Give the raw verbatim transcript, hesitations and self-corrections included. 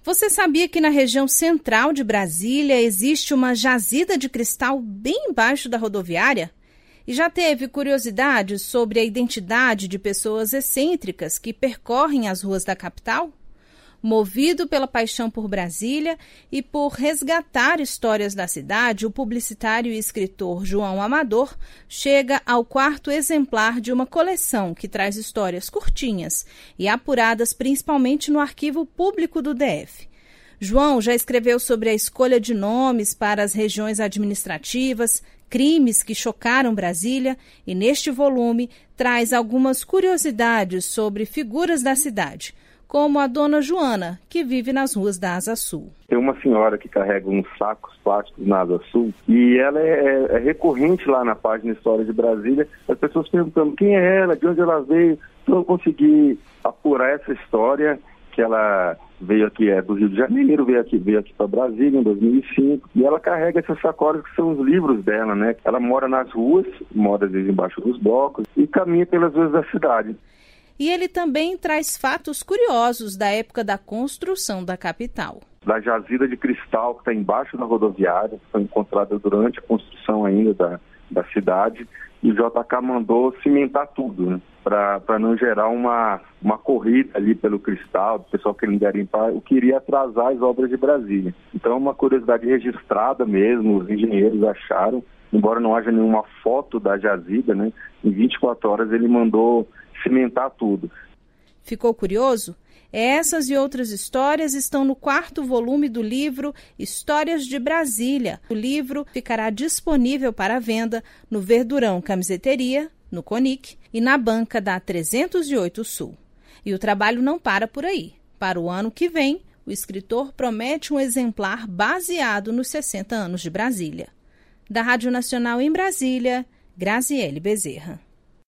Você sabia que na região central de Brasília existe uma jazida de cristal bem embaixo da rodoviária? E já teve curiosidade sobre a identidade de pessoas excêntricas que percorrem as ruas da capital? Movido pela paixão por Brasília e por resgatar histórias da cidade, o publicitário e escritor João Amador chega ao quarto exemplar de uma coleção que traz histórias curtinhas e apuradas principalmente no Arquivo Público do D F. João já escreveu sobre a escolha de nomes para as regiões administrativas, crimes que chocaram Brasília e, neste volume, traz algumas curiosidades sobre figuras da cidade, como a dona Joana, que vive nas ruas da Asa Sul. Tem uma senhora que carrega uns sacos plásticos na Asa Sul e ela é, é recorrente lá na página História de Brasília, as pessoas perguntando quem é ela, de onde ela veio. Então eu consegui apurar essa história, que ela veio aqui é, do Rio de Janeiro, veio aqui, veio aqui para Brasília em dois mil e cinco, e ela carrega essas sacolas que são os livros dela, né? Ela mora nas ruas, mora às vezes embaixo dos blocos e caminha pelas ruas da cidade. E ele também traz fatos curiosos da época da construção da capital. Da jazida de cristal que está embaixo da rodoviária, foi encontrada durante a construção ainda da, da cidade, e o J K mandou cimentar tudo, né, para não gerar uma, uma corrida ali pelo cristal, o pessoal querendo garimpar, o que iria atrasar as obras de Brasília. Então é uma curiosidade registrada mesmo, os engenheiros acharam, embora não haja nenhuma foto da jazida, né, em vinte e quatro horas ele mandou cimentar tudo. Ficou curioso? Essas e outras histórias estão no quarto volume do livro Histórias de Brasília. O livro ficará disponível para venda no Verdurão Camiseteria, no Conic e na banca da trezentos e oito Sul. E o trabalho não para por aí. Para o ano que vem, o escritor promete um exemplar baseado nos sessenta anos de Brasília. Da Rádio Nacional em Brasília, Graziele Bezerra.